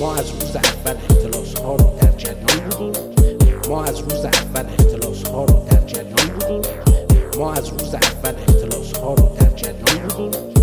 ما از روز اول اختلاس ها رو در جریان بودیم. ما از روز اول اختلاس ها رو در جریان بودیم. ما از روز اول اختلاس ها رو در جریان بودیم.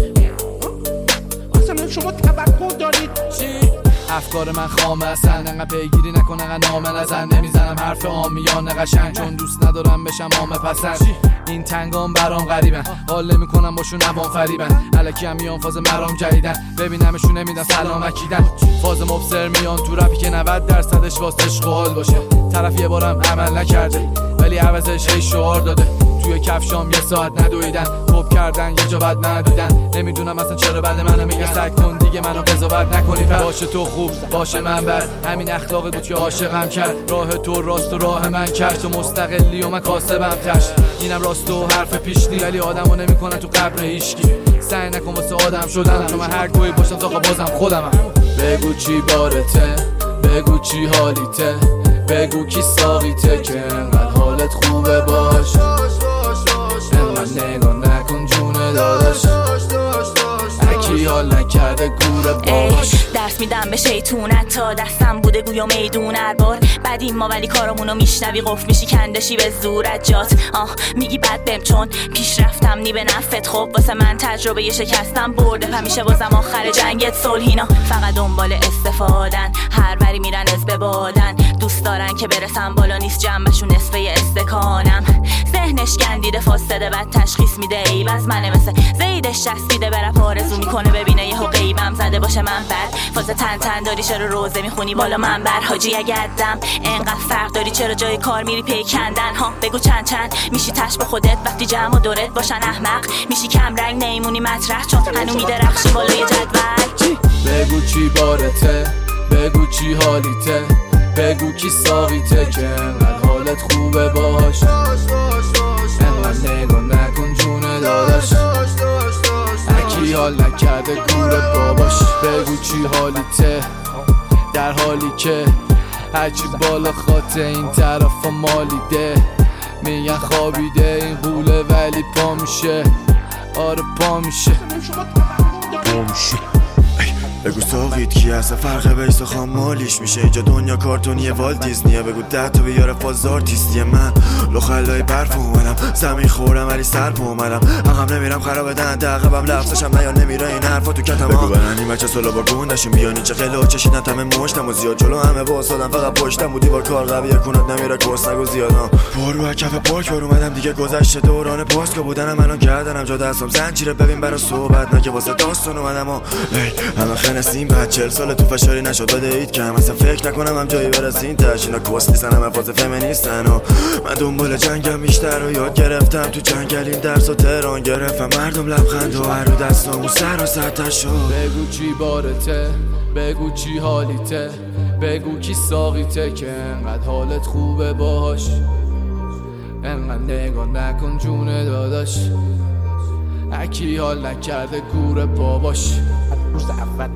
اصلا شما توقع دارید چی؟ افکار من خامه اصلا، انقدر پیگیری نکن، انقدر نامه نزن. نمیزنم حرف عامیانه قشنگ، چون دوست ندارم بشم عامه پسند. این تنگام برام غریبن، حال نمیکنم باشون نوام فریبن. الکی هم میان فاز مرام جدیدن، ببینمشون نمیدن سلام اکیدن. فاز مبصر میان تو رپی که 90% واسه عشق و حال باشه. طرف یه بارم عمل نکرده ولی عوضش هی شعار داده. توی کفشام یه ساعت ندویدن، خوب کردن یه جا بد ندیدن. نمیدونم اصلا چرا بعد منو میگه سگ کن دیگه منو قضاوت نکنی. باشه تو خوب باشه من بد، همین اخلاقی بود که عاشقم کرد. راه تو راست و راه من کرد، تو مستقلی و من کاسبم تش. اینم راست و حرف پیش نی، ولی آدمو نمیکنن تو قبر هیچکی. سعی نکن واسه آدم شدن، چون من هر گوی باشم آقا بازم خودمم. بگو چی بارته، بگو چی حالیته، بگو کی ساقیته که انقدر حالت خوبه باش. انقدر نگاه نکن جون داداش، اکی حال نکرده گوره باش. درس میدم به شیطونت تا دستم بوده گویا میدون اربار. بعدیم ما ولی کارمونو میشنوی قفل میشی کندشی به زورت جات. میگی بد بهم چون پیش رفتم نی به نفت. خب واسه من تجربه یه شکستم برده، همیشه بازم آخر جنگت صلحینا. فقط دنبال استفادن، هر بری میرن از ببادن. دوست دارن که برسم بالا نیست جنبشون نصفه استکانم. ذهنش گندیده فاسده بعد تشخیص میده عیب از منه، مثل زیدش چسبیده برپ آرزو میکنه ببینه یهو غیبم زده باشه من بد. فاز تن داری چرا روزه میخونی بالا من بر حاجی اگردم. انقدر فرق داری چرا جای کار میری پیکندن. ها بگو چند میشی تش به خودت وقتی جمع و دورت باشن احمق. میشی کم رنگ نیمونی مطرح چون هنو میدرخشی بالای جدول. بگو چی بارته، بگو چی حالیته، بگو کی ساقیته که انقدر حالت خوبه باش. انقدر نگاه نکن جون داداش، اکی حال نکرده گوره باباش. بگو چی حالیته در حالی که هرچی بالا خاطه این طرف مالیده. میگن خوابیده این قوله ولی پا میشه. آره پا میشه. بگو ساقید کی هست فرق بیس و خامالیش میشه. اینجا دنیا کارتونیه والت دیزنیه. بگو 10 تا بیاره فاز آرتیستی من. لخلای برف اومدم زمین خوردم ولی سر پا اومدم. عقب نمیرم خراب دهن عقبم لفظشم نیا نمیره این حرفا تو کتم. بگو برن این بچه سالا با گوندشون بیانی چه قلو چشیدن تمه مشتم و زیاد جلو همه باسادم فقط پشتم بودی با کار قویه کنات نمیره کس نگو زیادم. برو کف پارک بر اومدم دیگه گذشته دوران پاسکا بودنم الان گردنم جا دستم زنجیره ببین برا صحبت نه که واسه داستان اومدم. همه نسیم بعد 40 سال تو فشاری نشد بده اید کم. اصلا فکر نکنم هم جایی برسین تش. اینا کس نیستن همه فاز فمینیستن و من دنبال جنگم بیشتر رو یاد گرفتم. تو جنگل این درس و تهران گرفتم. مردم لبخند و هر رو دستم و سر و سطح شد. بگو چی بارته، بگو چی حالیته، بگو کی ساقیته که انقدر حالت خوبه باش. انقدر نگاه نکن جون داداش، اکی حال نکرده گوره باباش. روز اول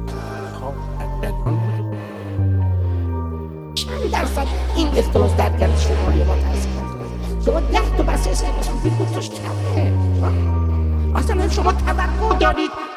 چند درصد این اختلاس در گرد شمالی ما تاثیر داره؟ شما 10 تا بسه اسکلاسون بگو توش کمه. اصلا شما توقع دارید